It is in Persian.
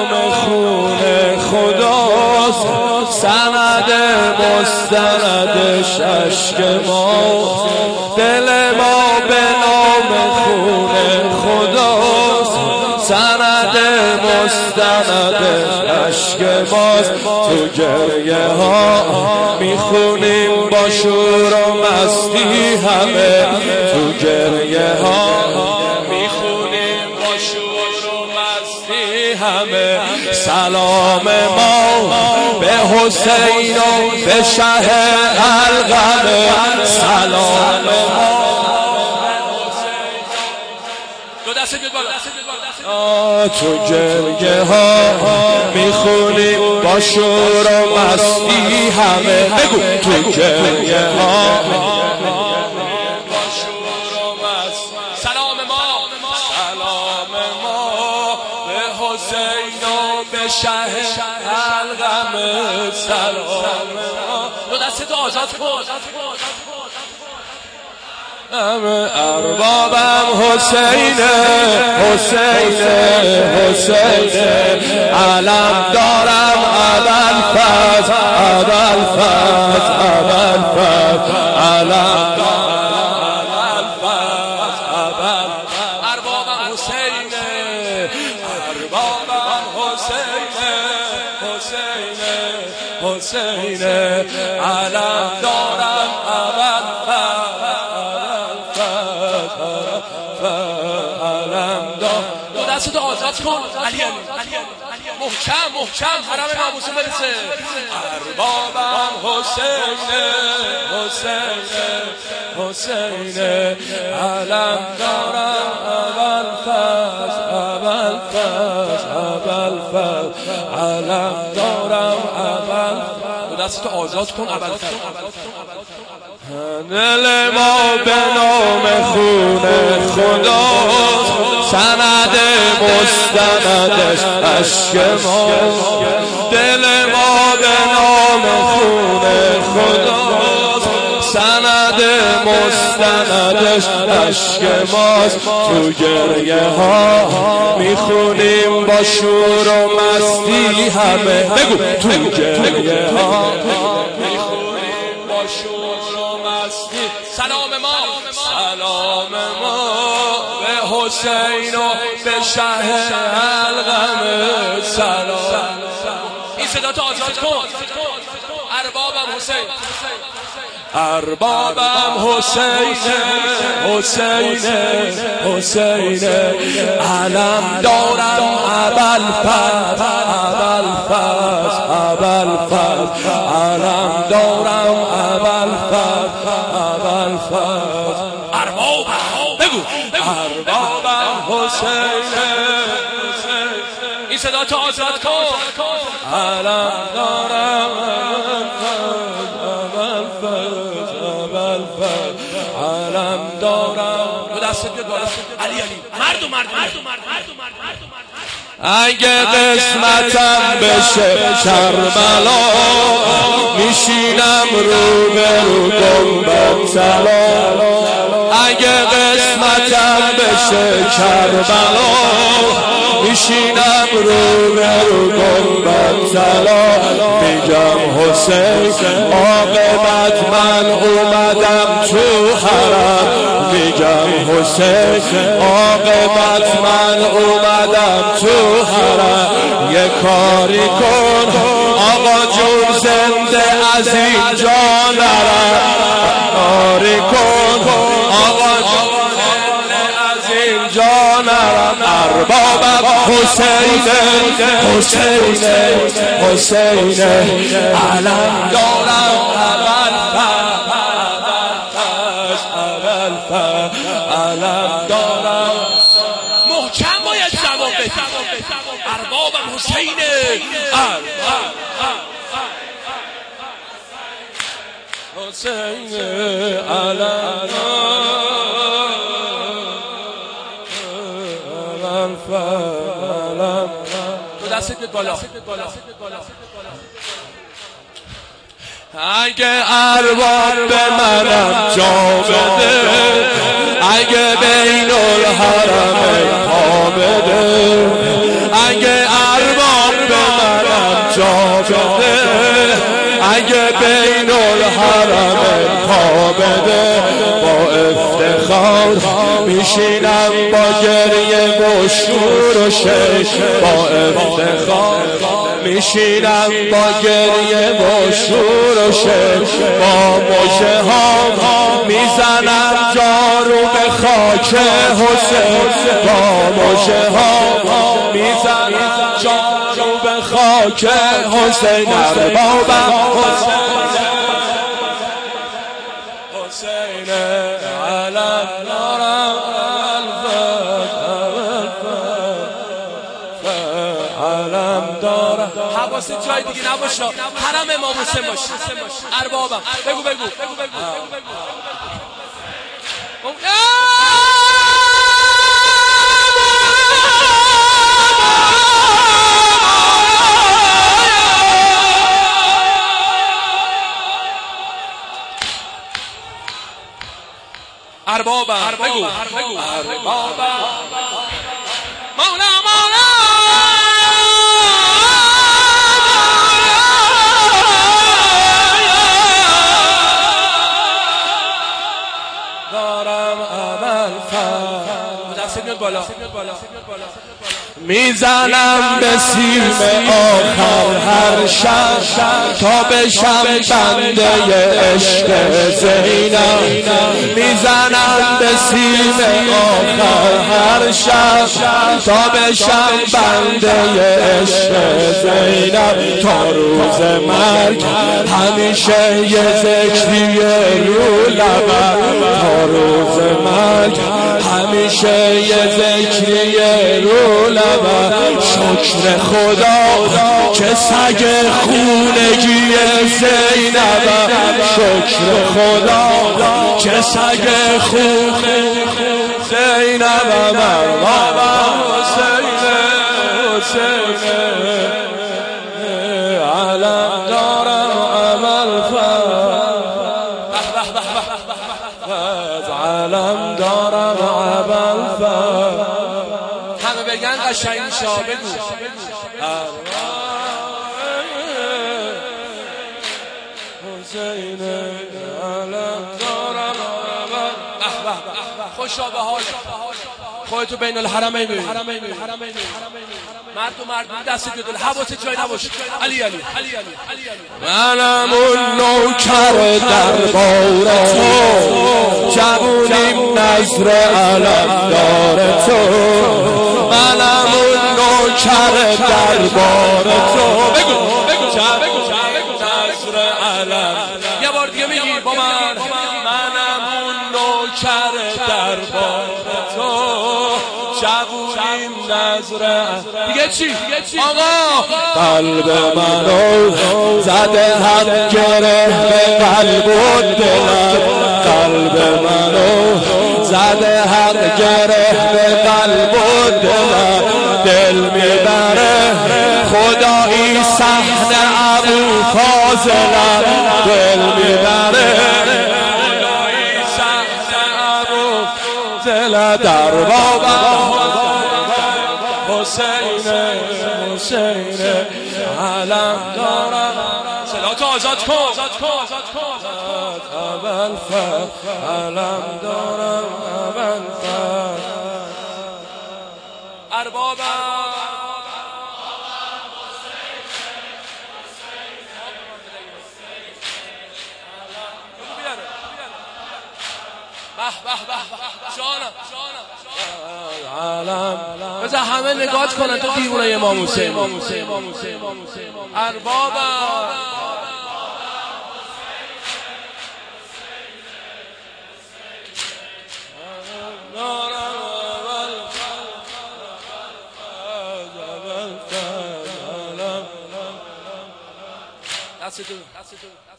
نام خون خداست، سند مستندش عشق ماست. دل ما به نام خون خداست، سند مستندش عشق ماست. تو گریه ها میخونیم با شور و مستی همه، تو گریه ها میخونیم با شور و مستی همه. سلام ما به حسین و به شه القمه، سلام ما تو گریه ها میخونیم با شور و مستی همه. بگو تو گریه ها با شور و مستی. سلام ما به حسین و به شه القمه، سلام ما. دو دستتو آزاد کن. اربابم حسینه علم دارم ابوالفضل علم دارم اربابم حسینه علم دارم دستو آزاد کن. علی محکم حرم ناموسو برسه. اربابم حسینه علم دارم ابوالفضل علم دارم ابوالفضل. دستو آزاد کن. ابوالفضل دل ما به نام خون خداست، سند مستندش عشق ماست. دل ما به نام خون خداست، سند مستندش عشق ماست. تو گریه ها میخونیم با شور و مستی همه. بگو تو گریه ها میخونیم با شور و مستی. سلام ما به حسین و به شه القمه، سلام. این صدا تو آزاد کن. اربابم حسینه علم دارم ابوالفضل علم دارم ابوالفضل. اربابم حسینه این صدا تو آزاد کن. علم دارم علم دارم. دست علی مردم. اگه قسمتم بشه کربلا، میشینم رو به رو گنبد طلا. اگه قسمتم بشه کربلا، میشینم رو به رو گنبد طلا. میگم حسین عاقبت من اومدم تو حرم، میگم حسین عاقبت من اومدم تو حرم. یه کاری کن آقا جون زنده از اینجا نرم، کاری کن آقا جون زنده از اینجا نرم. اربابم حسینه علم دارم علم دارم. محکم باید جواب بدی. اربابم حسینه علم تو دستت بالا. اگه ارباب به منم جا بده، اگه بین الحرمین پا بده، اگه ارباب اگه بین الحرم پا بده با افتخار میشینم با گریه و شور و شش با افتخار میشینم با گریه و شور و شش با مژه ها میزنم جارو به خاک حسین با مژه ها میزنم جارو به خاک حسین اربابم حسین علم دارم علم دارم حواست جای دیگه نباشه حرم امام حسین باشه اربابم بگو اربابم بگو اربابم مولا دارم عمل بالا میزنم به سیم آخر هر شب تا بشم بنده عشق زینب میزنم به سیم آخر هر شب تا بشم بنده عشق زینب تا روز مرگ همیشه یه ذکری رو لبم تا روز مرگ همیشه یه ذکری رو لبم شکر خدا که سگ خونگی زینبم شکر خدا که سگ خونگی زینبم حسین علم دارم عمل علم دارم عمل همه بگن قشنگ شا بگو حسین علم دارم خوشا به حال خودتو بین الحرمین ببین مرد دست جدل حواست جای نباشه علی منم اون نوکر دربار تو جوونیم نظر علمدار تو منم اون نوکر دربار تو بگو نظر علم یه بار دیگه میگی با منم اون نوکر دربار تو جوونیم نظر دیگه چی؟ آقا قلب منو زده هم گره به قلب و دلم قلب منو زده هم گره به قلب و دلم دل میبره خدایی صحن ابو فاضلم دل میبره خدایی صحن ابو فاضلم در بابم حسین علم دارم صلاتو آزاد کن اول علم دارم اول اربابم جانم بذار همه نگاه کنن تو دیوونه امام حسین اربابم دست تو